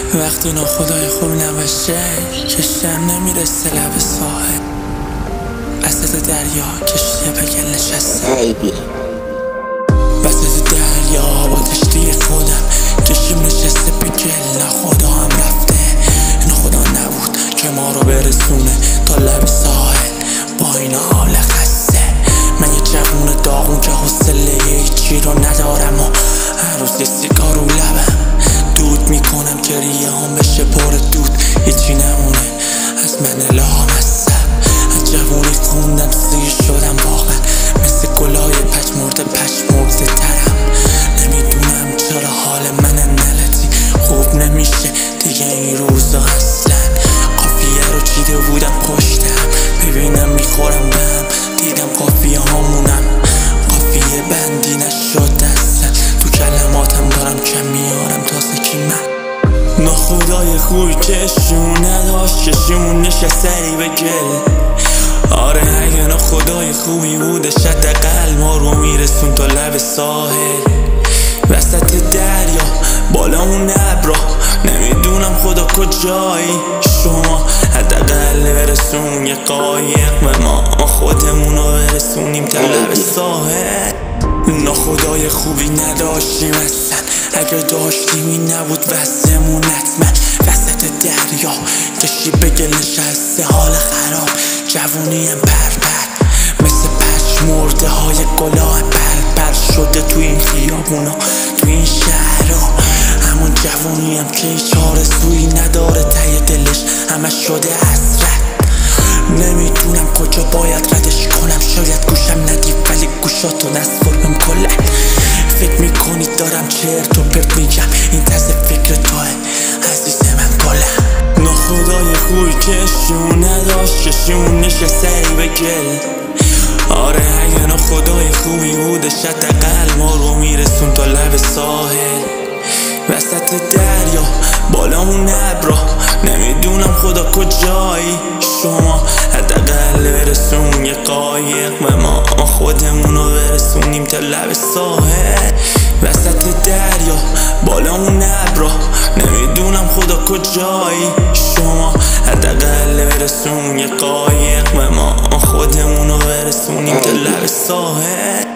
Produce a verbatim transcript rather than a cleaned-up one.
وقتی ناخدای خوب نباشه کشتم نمیرسه لب ساحل، وسط دریا کشتی به گل نشسته. وسط دریا با کشتی خودم کشیم نشسته به گل. خدا هم رفته، این خدا نبود که ما رو برسونه تا لب ساحل با این حال خسته. من یه جوون داغون که حوصله هیچی رو ندارم و هر روز یه سیگار رو لبم دود میکنم که ریه هم بشه پر دود، هیچی نمونه از من الهام هستم. از جوونی خوندم سیر شدم واقعا، مثل گلای پژمرده پژمرده ترم. نمیدونم چرا حال من نلتی خوب نمیشه دیگه این روزا اصلا. قافیه رو چیده بودم پشتم ببینم میخورم بهم، دیدم قافیه هامونم قافیه بندی نشد اصلا. تو کلماتم دارم کم میارم تازه کی من ناخدای خوبی کشون نداشت، کشیمون نشسته به گل. آره اگه ناخدای خوبی بودش حداقل ما رو میرسون تا لب ساحل. وسط دریا بالا اون ابرا نمیدونم خدا کجایی، شما حداقل برسون یه قایق و ما خودمونو برسونیم تا لب ساحل. ناخدای خوبی نداشتیم اصلا، اگه داشتیم این نبود واسمون حتما. وسط دریا کشتی به گل نشسته حال خراب، جوونیم پر پر مثل پژمرده های گلاه پر پر شده تو این خیابونا تو این شهرها. همون جوونیم که هیچ آرزویی نداره ته دلش همه شده حسرت. نمیدونم کجا باید ردش کنم، شاید گوشم ندی ولی گوشاتو نسپرم کلا. فکر میکنید دارم چرت و پرت میگم، این طرز فکر توه عزیز من کلا. ناخدای خوبی کشیمون نداشت، کشیمون نشسته به گل. آره اگه ناخدای خوبی بودش حداقل ما رو میرسون تا لب ساحل. وسط دریا بالا اون ابرا نمیدونم خدا کجایی، شما حداقل برسون یه قایق و ما خودمونو برسونیم تا لب ساحل. وسط دریا بالا اون ابرا نمیدونم خدا کجایی، شما حداقل برسون یه قایق و ما خودمونو برسونیم تا لب ساحل.